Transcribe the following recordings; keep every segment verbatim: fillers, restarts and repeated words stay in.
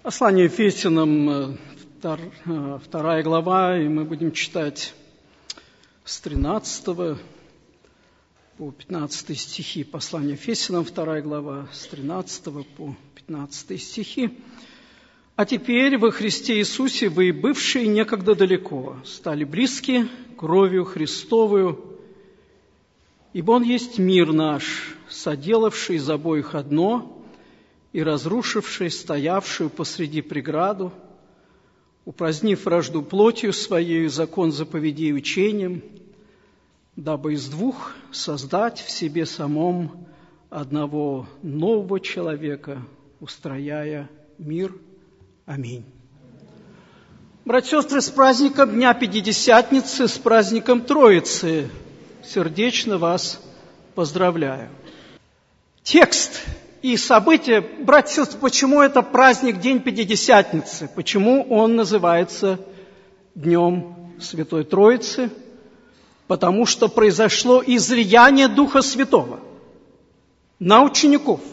Послание Ефесянам, вторая глава, и мы будем читать с тринадцатого по пятнадцатый стихи. Послание Ефесянам, вторая глава, с тринадцатого по пятнадцатый стихи. «А теперь во Христе Иисусе вы, бывшие некогда далеко, стали близки кровью Христовую, ибо Он есть мир наш, соделавший из обоих одно и разрушивший стоявшую посреди преграду, упразднив вражду плотью Своею закон заповедей учением, дабы из двух создать в себе самом одного нового человека, устрояя мир. Аминь». Братья и сестры, с праздником Дня Пятидесятницы, с праздником Троицы сердечно вас поздравляю. Текст и события, братья и сестры, почему это праздник, День Пятидесятницы? Почему он называется Днем Святой Троицы? Потому что произошло излияние Духа Святого на учеников.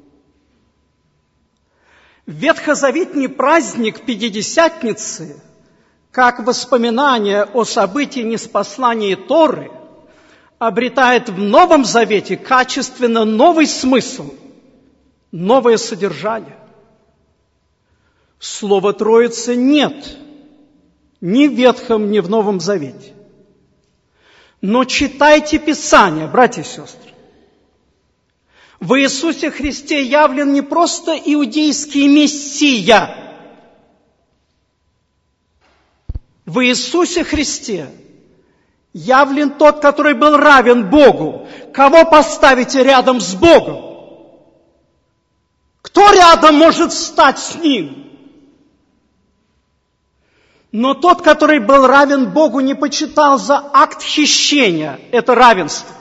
Ветхозаветный праздник Пятидесятницы, как воспоминание о событии ниспослания Торы, обретает в Новом Завете качественно новый смысл, новое содержание. Слова Троицы нет ни в Ветхом, ни в Новом Завете. Но читайте Писание, братья и сестры. В Иисусе Христе явлен не просто иудейский Мессия. В Иисусе Христе явлен тот, который был равен Богу. Кого поставите рядом с Богом? Кто рядом может встать с Ним? Но тот, который был равен Богу, не почитал за акт хищения это равенство.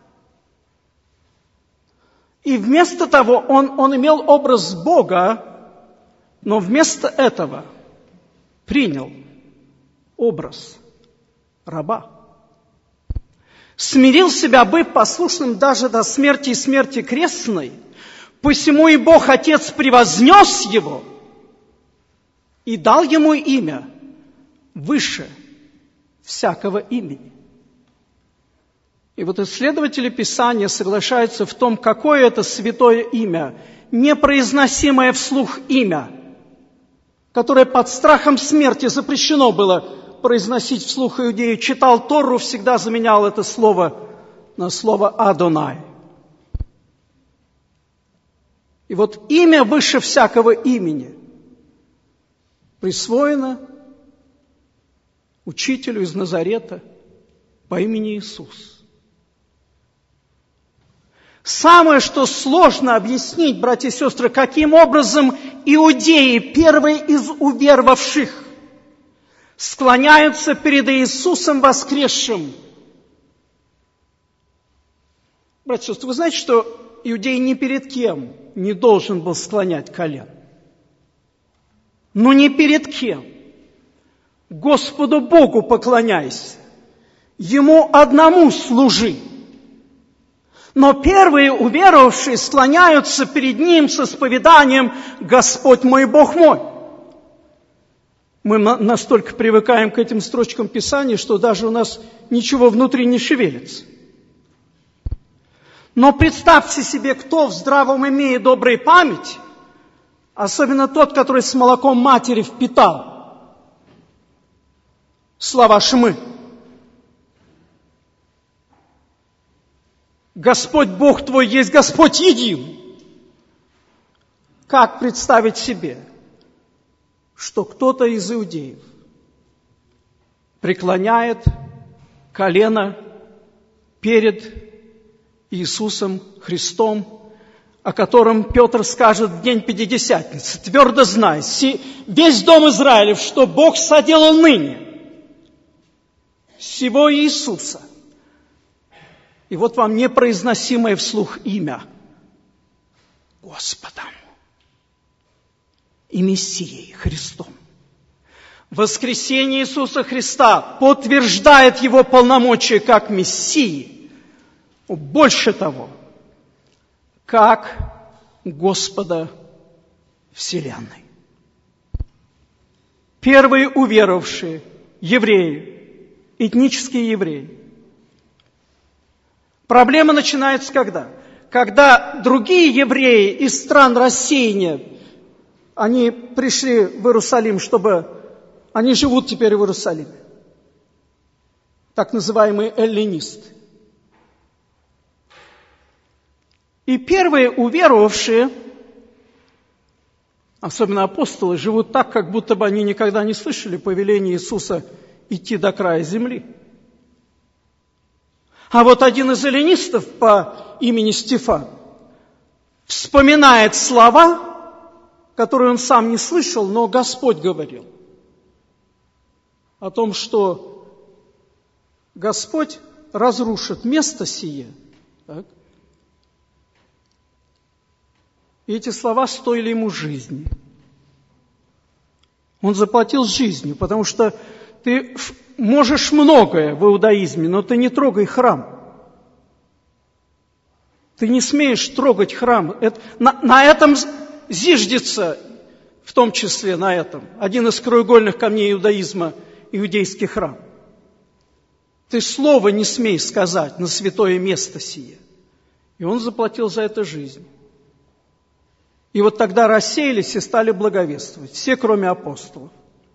И вместо того, он, он имел образ Бога, но вместо этого принял образ раба. Смирил себя, быв послушным даже до смерти и смерти крестной, посему и Бог Отец превознес его и дал ему имя выше всякого имени. И вот исследователи Писания соглашаются в том, какое это святое имя, непроизносимое вслух имя, которое под страхом смерти запрещено было произносить вслух иудею. Читал Тору, всегда заменял это слово на слово «Адонай». И вот имя выше всякого имени присвоено учителю из Назарета по имени Иисус. Самое, что сложно объяснить, братья и сестры, каким образом иудеи, первые из уверовавших, склоняются перед Иисусом воскресшим. Братья и сестры, вы знаете, что иудей ни перед кем не должен был склонять колен? Ну, ни перед кем. Господу Богу поклоняйся, Ему одному служи. Но первые уверовавшие склоняются перед Ним с исповеданием «Господь мой, Бог мой». Мы настолько привыкаем к этим строчкам Писания, что даже у нас ничего внутри не шевелится. Но представьте себе, кто в здравом уме и доброй памяти, особенно тот, который с молоком матери впитал слова Шмы. Господь Бог твой есть Господь един. Как представить себе, что кто-то из иудеев преклоняет колено перед Иисусом Христом, о котором Петр скажет в день Пятидесятницы: «Твердо знай, весь дом Израилев, что Бог соделал ныне сего Иисуса». И вот вам непроизносимое вслух имя Господом и Мессией Христом. Воскресение Иисуса Христа подтверждает Его полномочия как Мессии, больше того, как Господа Вселенной. первые уверовавшие евреи, этнические евреи. Проблема начинается когда? Когда другие евреи из стран рассеяния, они пришли в Иерусалим, чтобы... Они живут теперь в Иерусалиме. Так называемые эллинисты. И первые уверовавшие, особенно апостолы, живут так, как будто бы они никогда не слышали повеления Иисуса идти до края земли. А вот один из эллинистов по имени Стефан вспоминает слова, которые он сам не слышал, но Господь говорил. О том, что Господь разрушит место сие. Так? И эти слова стоили ему жизни. Он заплатил жизнью, потому что ты можешь многое в иудаизме, но ты не трогай храм. Ты не смеешь трогать храм. Это, на, на этом зиждется, в том числе на этом, один из краеугольных камней иудаизма, иудейский храм. Ты слова не смей сказать на святое место сие. И он заплатил за это жизнь. И вот тогда рассеялись и стали благовествовать, все, кроме апостолов.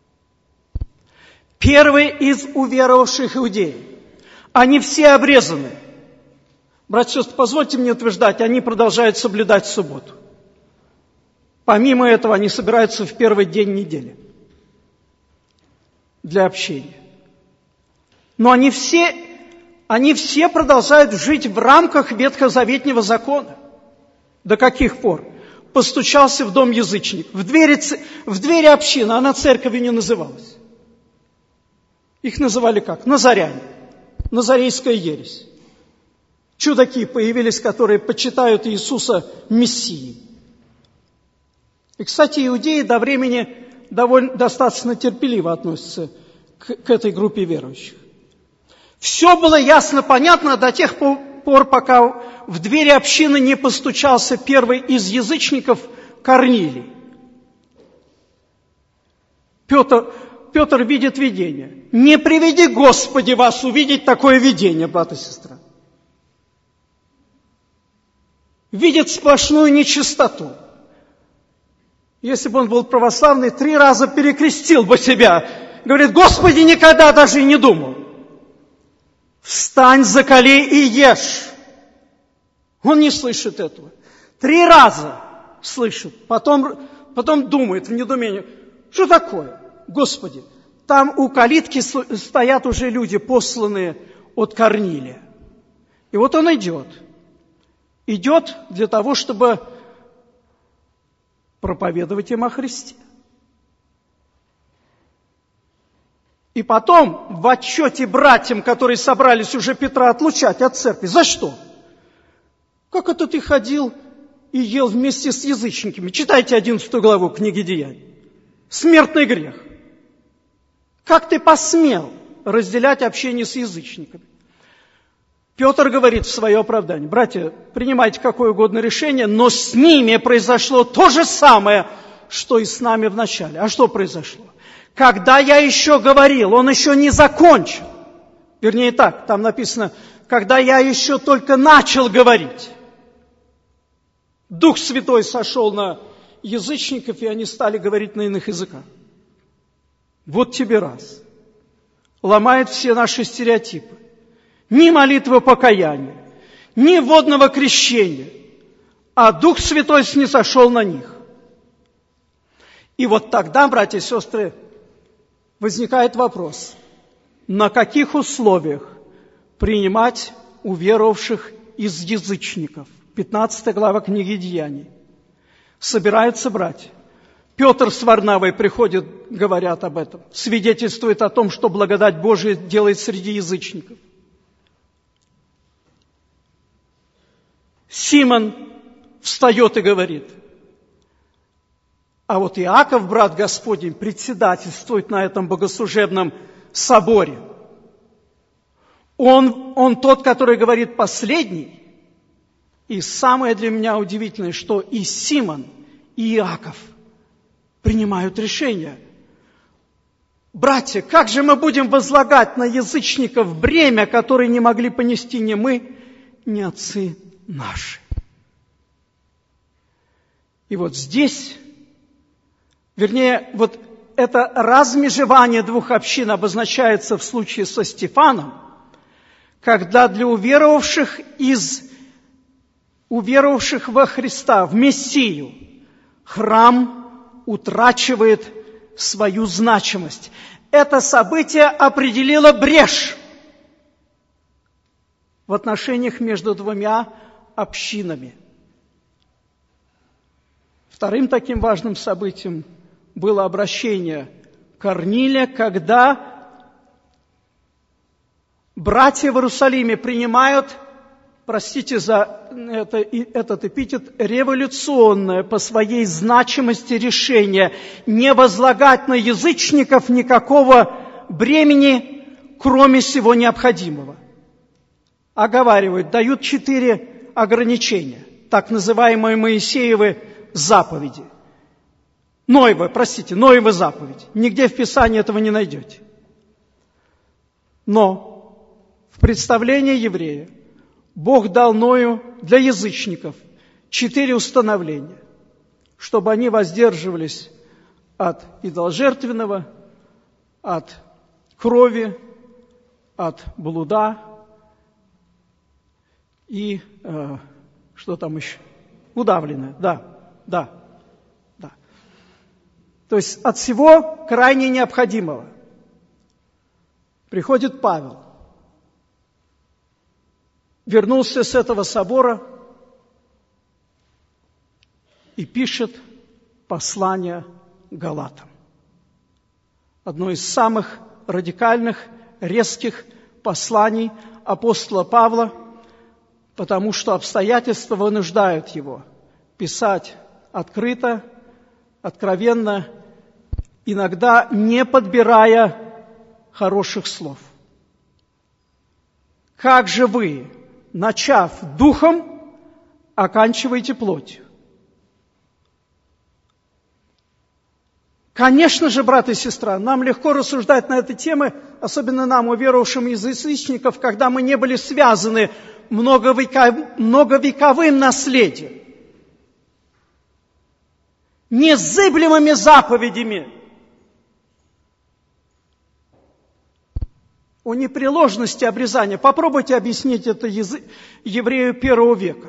Первые из уверовавших иудеев, они все обрезаны. Братья и сестры, позвольте мне утверждать, они продолжают соблюдать субботу. Помимо этого, они собираются в первый день недели для общения. Но они все, они все продолжают жить в рамках ветхозаветнего закона. До каких пор? Постучался в дом язычник, в двери, в двери общины, она церковью не называлась. Их называли как? Назаряне. Назарейская ересь. Чудаки появились, которые почитают Иисуса Мессией. И, кстати, иудеи до времени довольно, достаточно терпеливо относятся к, к этой группе верующих. Все было ясно, понятно до тех пор, пока в двери общины не постучался первый из язычников Корнилий. Петр, Петр видит видение. Не приведи, Господи, вас увидеть такое видение, брат и сестра. Видит сплошную нечистоту. Если бы он был православный, три раза перекрестил бы себя. Говорит, Господи, никогда даже и не думал. Встань, закали и ешь. Он не слышит этого. Три раза слышит. Потом, потом думает в недоумении, что такое? Господи, там у калитки стоят уже люди, посланные от Корнилия. И вот он идет. Идет для того, чтобы проповедовать им о Христе. И потом в отчете братьям, которые собрались уже Петра отлучать от церкви. За что? Как это ты ходил и ел вместе с язычниками? Читайте одиннадцатую главу книги Деяний. Смертный грех. Как ты посмел разделять общение с язычниками? Петр говорит в свое оправдание: братья, принимайте какое угодно решение, но с ними произошло то же самое, что и с нами в начале. А что произошло? Когда я еще говорил, он еще не закончил. Вернее так, там написано, когда я еще только начал говорить. Дух Святой сошел на язычников, и они стали говорить на иных языках. Вот тебе раз. Ломает все наши стереотипы. Ни молитвы покаяния, ни водного крещения, а Дух Святой снизошел на них. И вот тогда, братья и сестры, возникает вопрос, на каких условиях принимать уверовавших из язычников? пятнадцатая глава книги Деяний. Собираются братья. Петр с Варнавой приходят, говорят об этом, свидетельствует о том, что благодать Божия делает среди язычников. Симон встает и говорит. А вот Иаков, брат Господень, председательствует на этом богослужебном соборе. Он, он тот, который говорит последний. И самое для меня удивительное, что и Симон, и Иаков принимают решение. Братья, как же мы будем возлагать на язычников бремя, которое не могли понести ни мы, ни отцы наши? И вот здесь, вернее, вот это размежевание двух общин обозначается в случае со Стефаном, когда для уверовавших из уверовавших во Христа, в Мессию, храм утрачивает свою значимость. Это событие определило брешь в отношениях между двумя общинами. Вторым таким важным событием было обращение Корнилия, когда братья в Иерусалиме принимают, простите за это, этот эпитет, революционное по своей значимости решение не возлагать на язычников никакого бремени, кроме всего необходимого. Оговаривают, дают четыре ограничения, так называемые Моисеевы заповеди. Ноевы, простите, Ноевы заповеди. Нигде в Писании этого не найдете. Но в представлении еврея Бог дал Ною для язычников четыре установления, чтобы они воздерживались от идоложертвенного, от крови, от блуда и э, что там еще? Удавленное, да, да, да. То есть от всего крайне необходимого. Приходит Павел. Вернулся с этого собора и пишет послание Галатам. Одно из самых радикальных, резких посланий апостола Павла, потому что обстоятельства вынуждают его писать открыто, откровенно, иногда не подбирая хороших слов. Как же вы, начав духом, оканчиваете плотью? Конечно же, брат и сестра, нам легко рассуждать на этой теме, особенно нам, уверовавшим из язычников, когда мы не были связаны многовеков... многовековым наследием, незыблемыми заповедями о непреложности обрезания. Попробуйте объяснить это язы... еврею первого века.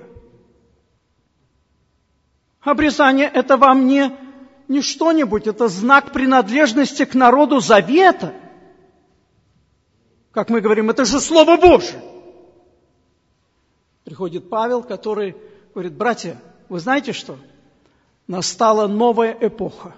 Обрезание – это вам не, не что-нибудь, это знак принадлежности к народу завета. Как мы говорим, это же Слово Божие. Приходит Павел, который говорит: братья, вы знаете что? Настала новая эпоха.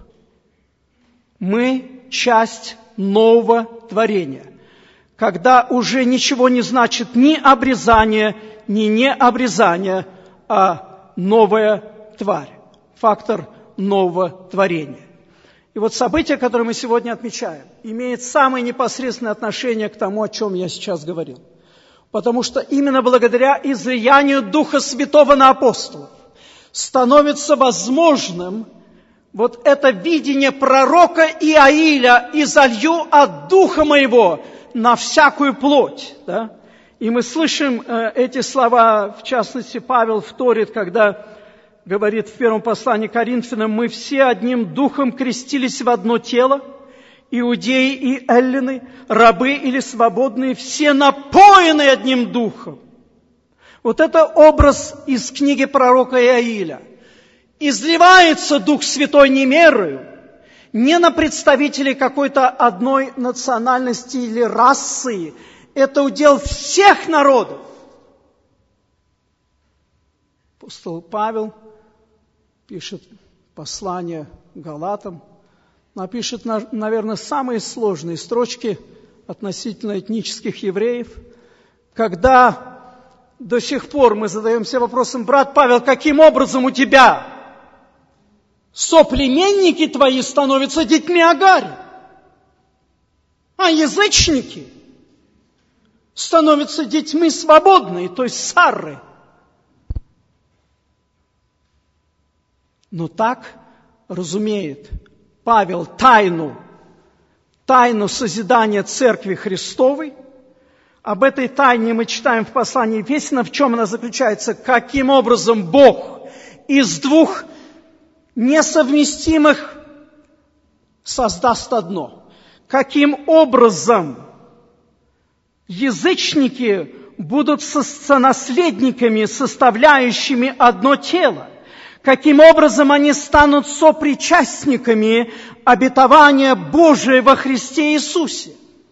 Мы часть нового творения, когда уже ничего не значит ни обрезание, ни необрезание, а новая тварь, фактор нового творения. И вот событие, которое мы сегодня отмечаем, имеет самое непосредственное отношение к тому, о чем я сейчас говорил. Потому что именно благодаря излиянию Духа Святого на апостолов становится возможным вот это видение пророка Иаиля: «Изолью от Духа Моего на всякую плоть». Да? И мы слышим э, эти слова, в частности, Павел вторит, когда говорит в первом послании к Коринфянам: «Мы все одним духом крестились в одно тело, иудеи и эллины, рабы или свободные, все напоены одним духом». Вот это образ из книги пророка Иаиля. Изливается Дух Святой не мерою, не на представителей какой-то одной национальности или расы. Это удел всех народов. Апостол Павел пишет послание Галатам, напишет, наверное, самые сложные строчки относительно этнических евреев, когда до сих пор мы задаемся вопросом: брат Павел, каким образом у тебя соплеменники твои становятся детьми Агари, а язычники становятся детьми свободной, то есть Сарры? Но так разумеет Павел тайну, тайну созидания Церкви Христовой. Об этой тайне мы читаем в послании Ефесянам, в чем она заключается, каким образом Бог из двух несовместимых создаст одно. Каким образом язычники будут сонаследниками, составляющими одно тело. Каким образом они станут сопричастниками обетования Божия во Христе Иисусе.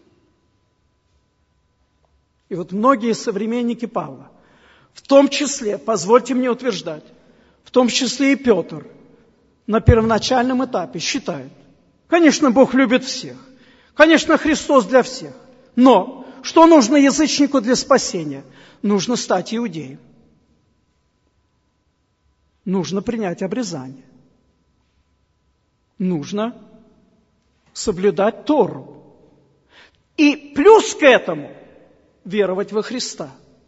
И вот многие современники Павла, в том числе, позвольте мне утверждать, в том числе и Петр, на первоначальном этапе считают, конечно, Бог любит всех, конечно, Христос для всех, но что нужно язычнику для спасения? Нужно стать иудеем. Нужно принять обрезание. Нужно соблюдать Тору. И плюс к этому веровать во Христа.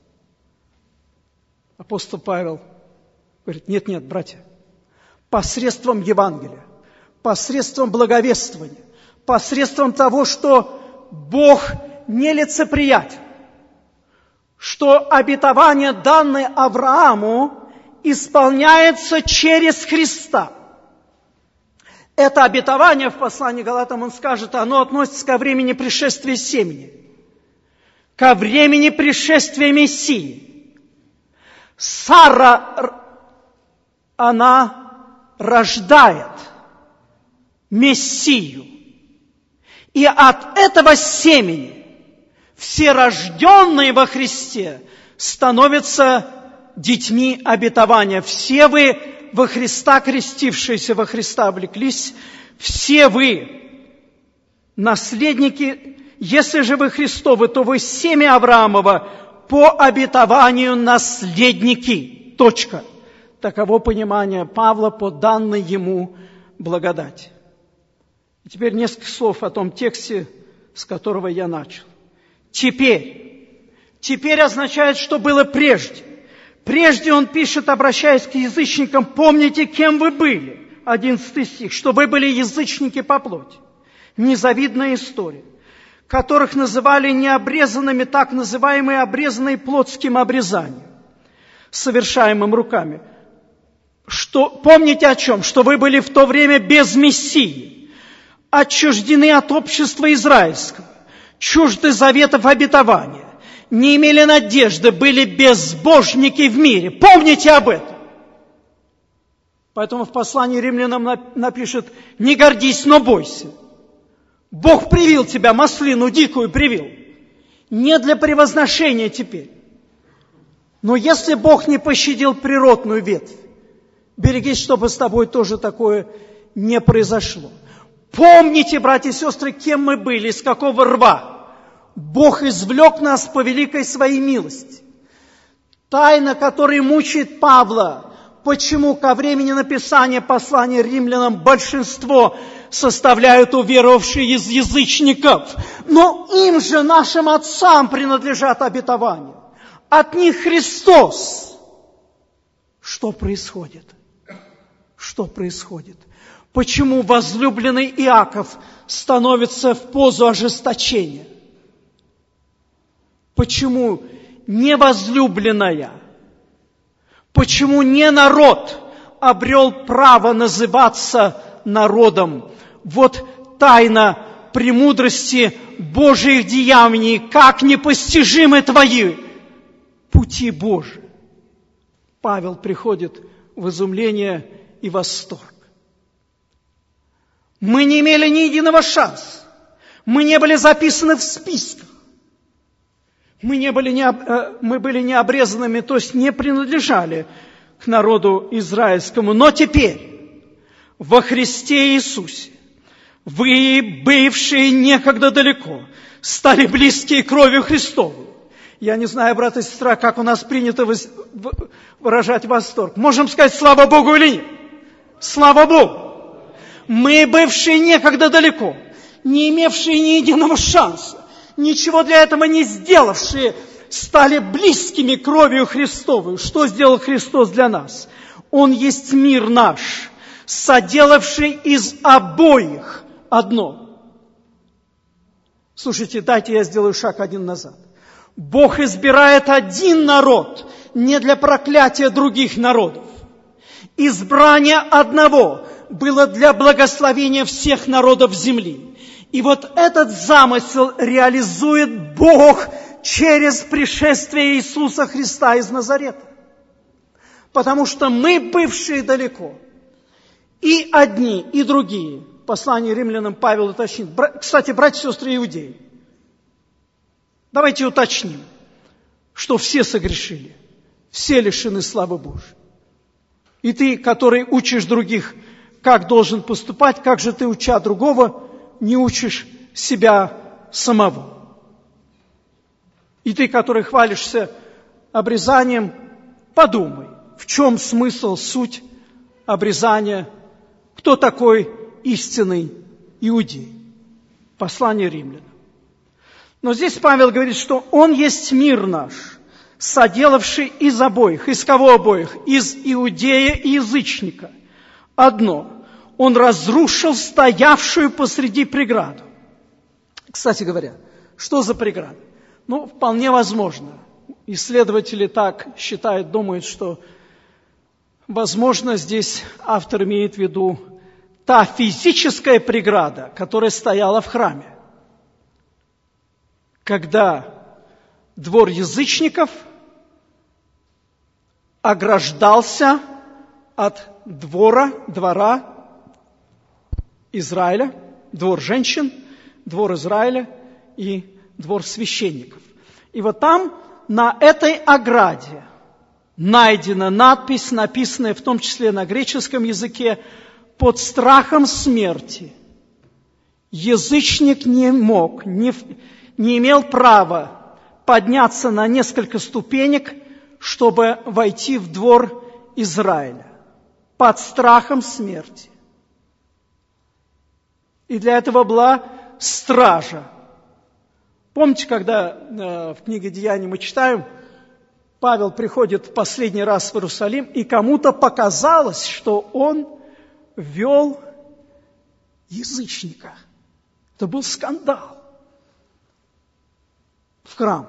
Апостол Павел говорит, нет-нет, братья, посредством Евангелия, посредством благовествования, посредством того, что Бог нелицеприятен, что обетование, данное Аврааму, исполняется через Христа. Это обетование в послании к Галатам, он скажет, оно относится ко времени пришествия семени, ко времени пришествия Мессии. Сара, она рождает Мессию. И от этого семени все рожденные во Христе становятся детьми обетования. Все вы во Христа крестившиеся, во Христа облеклись, все вы наследники, если же вы Христовы, то вы семя Авраамова по обетованию наследники. Точка. Таково понимание Павла по данной ему благодати. И теперь несколько слов о том тексте, с которого я начал. Теперь. Теперь означает, что было прежде. Прежде он пишет, обращаясь к язычникам, помните, кем вы были. одиннадцатый стих, что вы были язычники по плоти. Незавидная история. Которых называли необрезанными, так называемые обрезанные плотским обрезанием, совершаемым руками. Что, помните о чем? Что вы были в то время без Мессии, отчуждены от общества израильского, чужды заветов обетования, не имели надежды, были безбожники в мире. Помните об этом. Поэтому в послании римлянам напишет, не гордись, но бойся. Бог привил тебя, маслину дикую привил. Не для превозношения теперь. Но если Бог не пощадил природную ветвь, берегись, чтобы с тобой тоже такое не произошло. Помните, братья и сестры, кем мы были, из какого рва. Бог извлек нас по великой своей милости. Тайна, которая мучает Павла, почему ко времени написания послания римлянам большинство составляют уверовавшие из язычников. Но им же, нашим отцам, принадлежат обетования. От них Христос. Что происходит? Что происходит? Почему возлюбленный Иаков становится в позу ожесточения? Почему невозлюбленная? Почему не народ обрел право называться народом? Вот тайна премудрости Божьих деяний, как непостижимы твои пути Божии. Павел приходит в изумление и восторг. Мы не имели ни единого шанса. Мы не были записаны в списках. Мы, не были, не, мы были необрезанными, то есть не принадлежали к народу израильскому. Но теперь, во Христе Иисусе, вы, бывшие некогда далеко, стали близкие кровью Христовой. Я не знаю, брат и сестра, как у нас принято выражать восторг. Можем сказать «Слава Богу» или нет? Слава Богу! Мы, бывшие некогда далеко, не имевшие ни единого шанса, ничего для этого не сделавшие, стали близкими кровью Христовой. Что сделал Христос для нас? Он есть мир наш, соделавший из обоих одно. Слушайте, дайте я сделаю шаг один назад. Бог избирает один народ не для проклятия других народов. Избрание одного было для благословения всех народов земли. И вот этот замысел реализует Бог через пришествие Иисуса Христа из Назарета. Потому что мы, бывшие далеко, и одни, и другие, послание римлянам Павел уточнит. Кстати, братья и сестры иудеи, давайте уточним, что все согрешили, все лишены славы Божьей. И ты, который учишь других, как должен поступать, как же ты, уча другого, не учишь себя самого. И ты, который хвалишься обрезанием, подумай, в чем смысл, суть обрезания, кто такой истинный иудей. Послание римлянам. Но здесь Павел говорит, что он есть мир наш, соделавший из обоих. Из кого обоих? Из иудея и язычника. Одно. Он разрушил стоявшую посреди преграду. Кстати говоря, что за преграда? Ну, вполне возможно. Исследователи так считают, думают, что, возможно, здесь автор имеет в виду та физическая преграда, которая стояла в храме. Когда двор язычников ограждался от двора, двора Израиля, двор женщин, двор Израиля и двор священников. И вот там, на этой ограде, найдена надпись, написанная в том числе на греческом языке, под страхом смерти. Язычник не мог, не, не имел права подняться на несколько ступенек, чтобы войти в двор Израиля. Под страхом смерти. И для этого была стража. Помните, когда э, в книге Деяний мы читаем, Павел приходит в последний раз в Иерусалим, и кому-то показалось, что он вел язычника. Это был скандал в храм.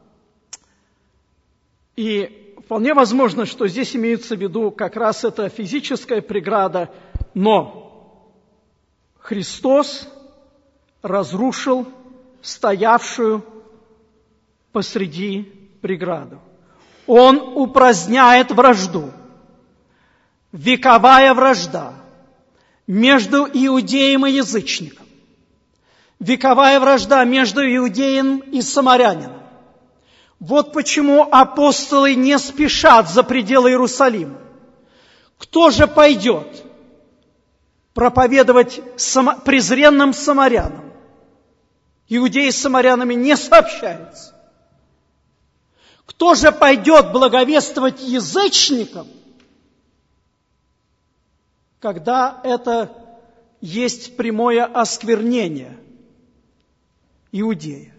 И вполне возможно, что здесь имеется в виду как раз эта физическая преграда, но Христос разрушил стоявшую посреди преграду. Он упраздняет вражду. Вековая вражда между иудеем и язычником. Вековая вражда между иудеем и самарянином. Вот почему апостолы не спешат за пределы Иерусалима. Кто же пойдет проповедовать само... презренным самарянам? Иудеи с самарянами не сообщаются. Кто же пойдет благовествовать язычникам, когда это есть прямое осквернение иудея?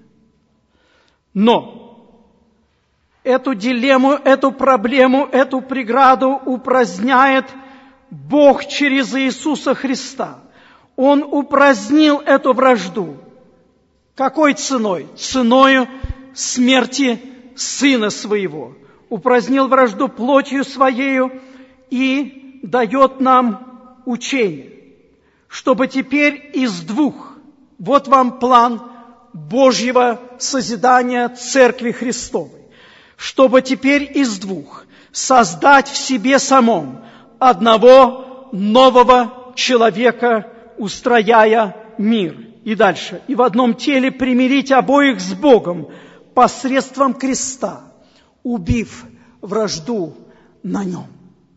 Но эту дилемму, эту проблему, эту преграду упраздняет Бог через Иисуса Христа. Он упразднил эту вражду. Какой ценой? Ценою смерти Сына Своего. Упразднил вражду плотью Своею и дает нам учение, чтобы теперь из двух, вот вам план Божьего созидания Церкви Христовой, чтобы теперь из двух создать в себе самом одного нового человека, устрояя мир. И дальше. И в одном теле примирить обоих с Богом посредством креста, убив вражду на нем.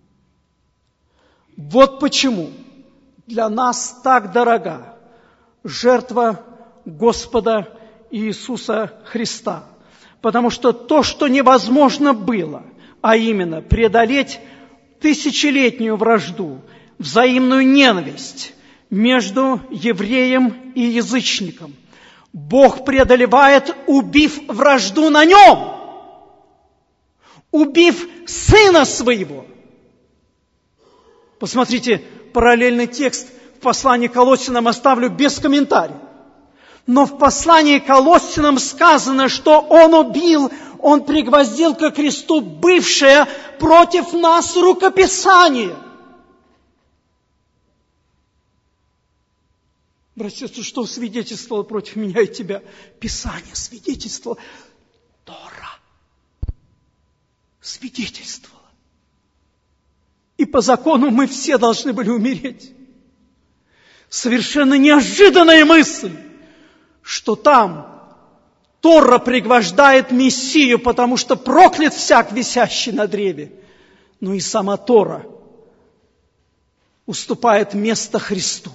Вот почему для нас так дорога жертва Господа Иисуса Христа. Потому что то, что невозможно было, а именно преодолеть тысячелетнюю вражду, взаимную ненависть между евреем и язычником, Бог преодолевает, убив вражду на нем, убив Сына Своего. Посмотрите, параллельный текст в послании к Колоссянам оставлю без комментариев. Но в послании к Колоссянам сказано, что Он убил, Он пригвоздил ко кресту бывшее против нас рукописание. Братья, что свидетельствовало против меня и тебя? Писание свидетельствовало. Тора свидетельствовало. И по закону мы все должны были умереть. Совершенно неожиданная мысль, что там Тора пригвождает Мессию, потому что проклят всяк, висящий на древе. Но и сама Тора уступает место Христу.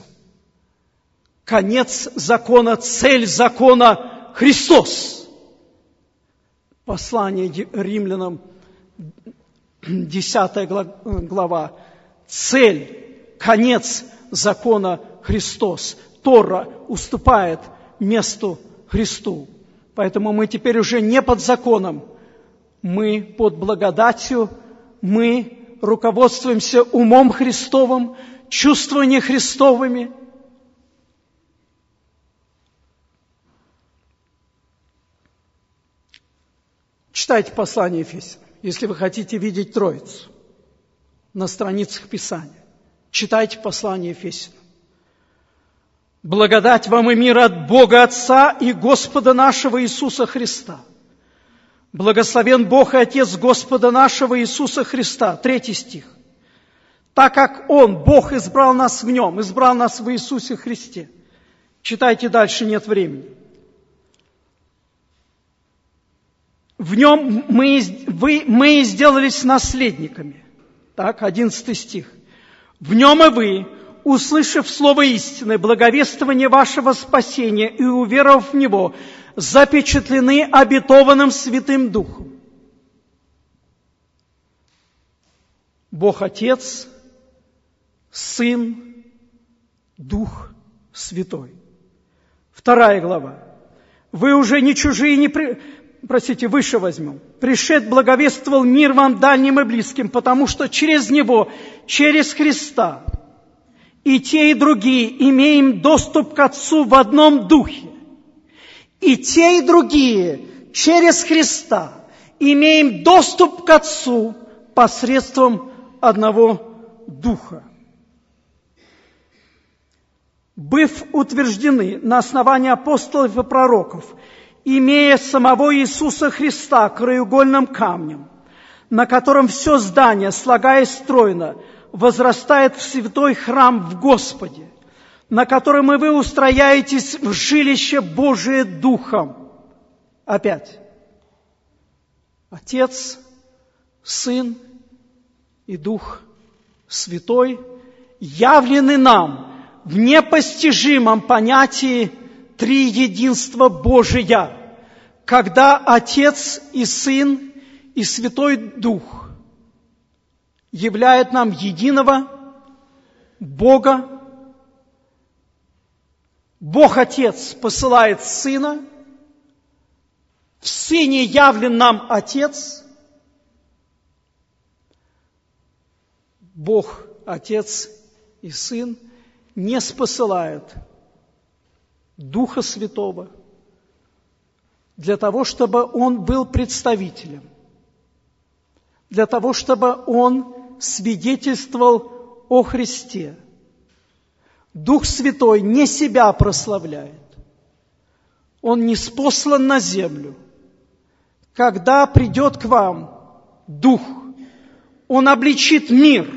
Конец закона, цель закона – Христос. Послание Римлянам, десятая глава. Цель, конец закона – Христос. Тора уступает месту Христу. Поэтому мы теперь уже не под законом. Мы под благодатью, мы руководствуемся умом Христовым, чувствованием Христовыми. Читайте послание Ефесянам, если вы хотите видеть Троицу на страницах Писания. Читайте послание Ефесянам. Благодать вам и мир от Бога Отца и Господа нашего Иисуса Христа. Благословен Бог и Отец Господа нашего Иисуса Христа. Третий стих. Так как Он, Бог, избрал нас в Нем, избрал нас в Иисусе Христе. Читайте дальше, нет времени. В Нем мы, вы, мы сделались наследниками. Так, одиннадцатый стих. В Нем и вы, услышав слово истины, благовествование вашего спасения и уверовав в Него, запечатлены обетованным Святым Духом. Бог Отец, Сын, Дух Святой. Вторая глава. Вы уже не чужие, не при... Простите, выше возьмем. «Пришед благовествовал мир вам дальним и близким, потому что через Него, через Христа, и те, и другие имеем доступ к Отцу в одном Духе. И те, и другие через Христа имеем доступ к Отцу посредством одного Духа. Быв утверждены на основании апостолов и пророков, имея самого Иисуса Христа краеугольным камнем, на котором все здание, слагаясь стройно, возрастает в святой храм в Господе, на котором и вы устрояетесь в жилище Божие Духом». Опять. Отец, Сын и Дух Святой явлены нам в непостижимом понятии триединства Божия, когда Отец и Сын и Святой Дух являют нам единого Бога. Бог Отец посылает Сына, в Сыне явлен нам Отец. Бог Отец и Сын не спосылают Духа Святого для того, чтобы Он был представителем, для того, чтобы Он свидетельствовал о Христе. Дух Святой не себя прославляет. Он не спослан на землю. Когда придет к вам Дух, Он обличит мир,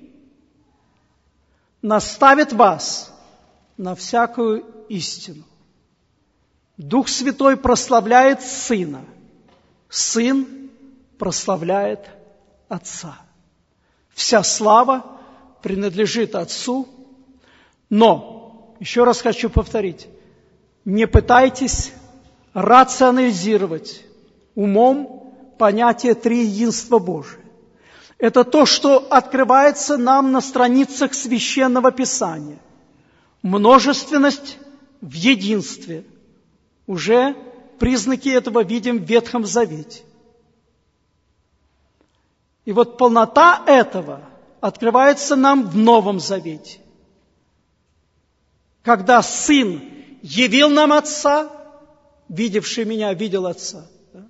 наставит вас на всякую истину. Дух Святой прославляет Сына, Сын прославляет Отца. Вся слава принадлежит Отцу, но, еще раз хочу повторить, не пытайтесь рационализировать умом понятие триединства Божия. Это то, что открывается нам на страницах Священного Писания. Множественность в единстве. Уже признаки этого видим в Ветхом Завете. И вот полнота этого открывается нам в Новом Завете. Когда Сын явил нам Отца, видевший меня, видел Отца.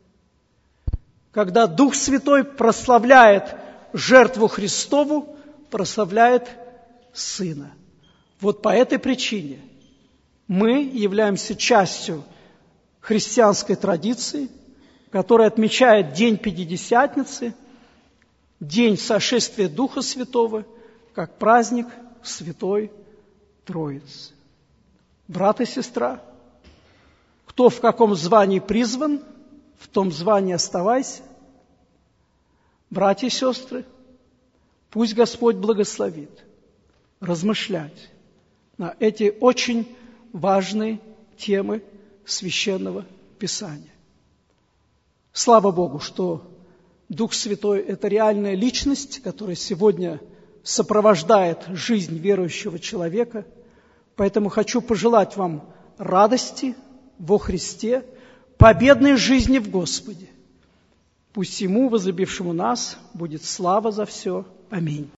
Когда Дух Святой прославляет жертву Христову, прославляет Сына. Вот по этой причине мы являемся частью христианской традиции, которая отмечает День Пятидесятницы, День сошествия Духа Святого, как праздник Святой Троицы. Брат и сестра, кто в каком звании призван, в том звании оставайся. Братья и сестры, пусть Господь благословит размышлять на эти очень важные темы Священного Писания. Слава Богу, что Дух Святой – это реальная личность, которая сегодня сопровождает жизнь верующего человека. Поэтому хочу пожелать вам радости во Христе, победной жизни в Господе. Пусть Ему, возлюбившему нас, будет слава за все. Аминь.